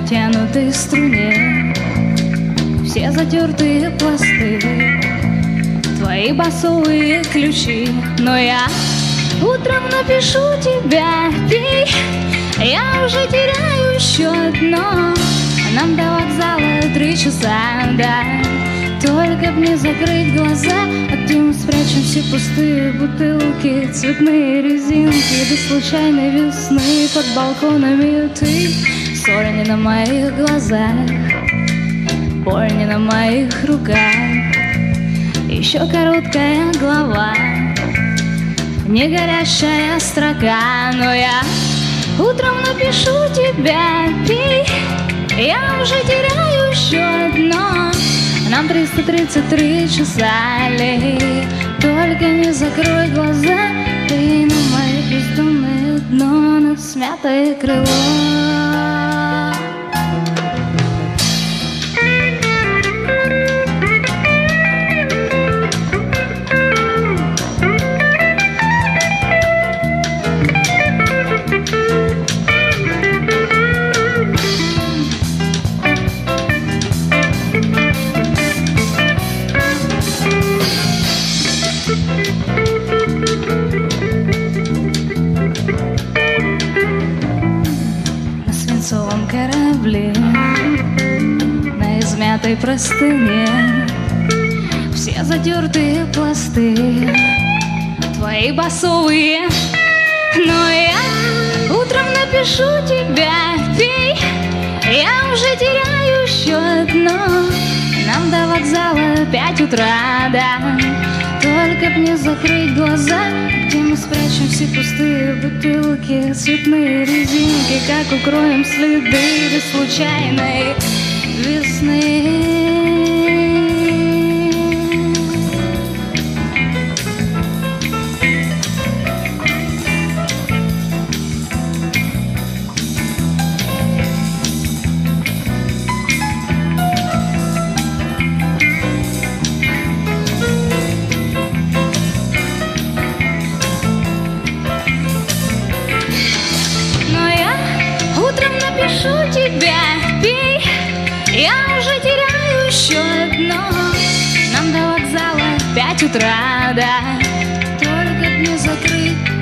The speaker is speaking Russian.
натянутой струне все затертые пласты, твои басовые ключи. Но я утром напишу тебя, ты, я уже теряю счет, но нам до вокзала 3 часа, да. Только б не закрыть глаза, а где мы спрячем все пустые бутылки, цветные резинки до случайной весны под балконами. Ты, соль не на моих глазах, боль не на моих руках, еще короткая глава, не горящая строка. Но я утром напишу тебя, ты, я уже теряю счет, но нам 333 часа, лей, только не закрой глаза, ты на мое бездумное дно, на смятое крыло. На свинцовом корабле, на измятой простыне все затертые пласты, твои басовые. Но я утром напишу тебя, ты, я уже теряю счет, но нам до вокзала 5 утра, да. Только б не закрыть глаза, где мы спрячем все пустые бутылки, цветные резинки, как укроем следы до случайной весны. Напишу тебя, ты, я уже теряю счет, но нам до вокзала 5 утра, да. Только б не закрыть